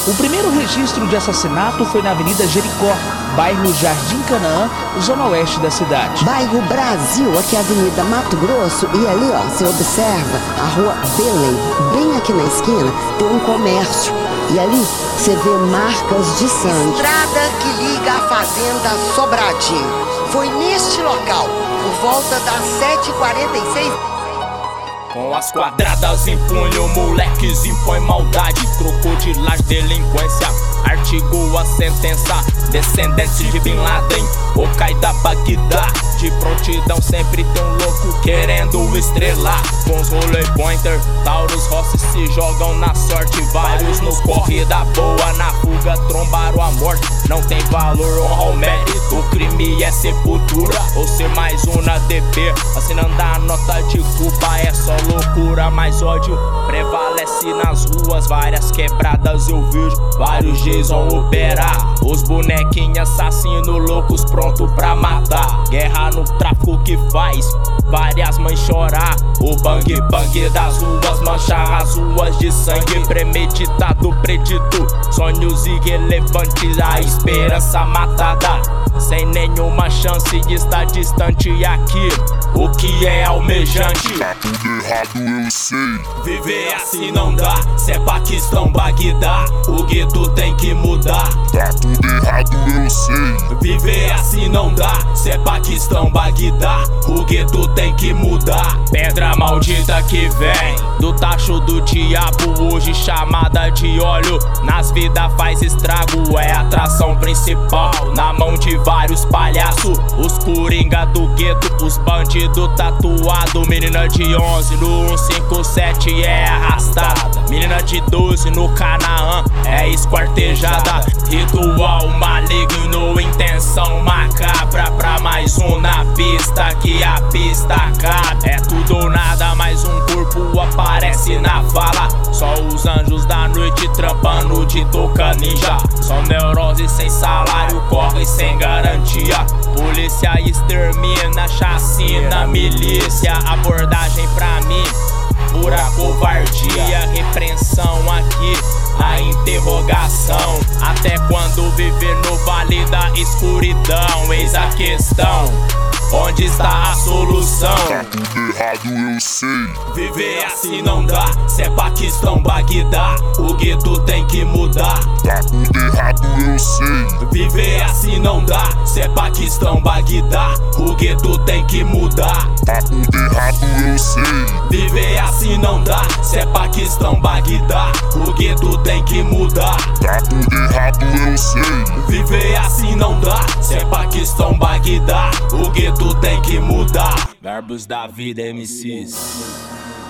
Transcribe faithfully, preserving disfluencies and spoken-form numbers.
O primeiro registro de assassinato foi na Avenida Jericó, bairro Jardim Canaã, zona oeste da cidade. Bairro Brasil, aqui é a Avenida Mato Grosso, e ali, ó, você observa a rua Belém, bem aqui na esquina, tem um comércio. E ali você vê marcas de sangue. Estrada que liga a fazenda Sobradinho. Foi neste local, por volta das sete e quarenta e seis. Com as quadradas em punho, moleques impõem maldade, crocodilagem, delinquência, artigou a sentença. Descendentes de Bin Laden, Al-Qaeda, Bagdá, de prontidão sempre tem um louco querendo estrelar. Com os rolê pointer, Taurus Rossi se jogam na sorte. Vários no corre da boa, na fuga trombaram a morte. Não tem valor, honra ou mérito, o crime é sepultura. Ou ser mais um na D B, assinando a nota de culpa é só loucura. Mas ódio prevalece nas ruas, várias quebradas eu vejo, vários Jason operar. Os bonequinhos assassinos loucos pronto pra matar. Guerra no tráfico que faz várias mães chorar. O bang bang das ruas mancha as ruas de sangue. Premeditado, predito, sonhos irrelevantes, a esperança matada, sem nenhuma chance de estar distante aqui. O que é almejante? Tá tudo errado, eu sei. Viver assim não dá, cê é Paquistão, Bagdá, o gueto tem que mudar. Tá tudo errado, eu sei. Viver assim não dá, cê é Paquistão, Bagdá, o gueto tem que mudar. Pedra maldita que vem do tacho do diabo, hoje chamada de óleo, nas vidas faz estrago, é a atração principal na mão de vários palhaços. Os coringa do gueto, os bandidos tatuado. Menina de onze no cento e cinquenta e sete é arrastada. Menina de doze no Canaã é esquartejada. Ritual maligno, intenção macabra, pra mais um na pista que a pista cabe. É tudo ou nada, mais um corpo aparece na vala. Só os anjos da noite trampando de toca ninja. Só neurose sem salário, corre sem garantia. Polícia extermina, chacina, milícia. Abordagem pra mim, pura covardia. Repreensão aqui, a interrogação. Até quando viver no vale da escuridão? Eis a questão, onde está a solução? Tá tudo errado, eu sei. Viver assim não dá, cê é Paquistão, Bagdá, o gueto tem que mudar. Tá tudo errado, eu sei. Viver assim não dá, cê é Paquistão, Bagdá, o gueto tem que mudar. Tá tudo errado, eu sei. Viver assim não dá, cê é Paquistão, Bagdá, o gueto tem que mudar. Tá tudo errado, eu sei. Viver assim não dá, cê é Paquistão, Bagdá, o gueto tem que mudar. Verbos da vida, M Cs.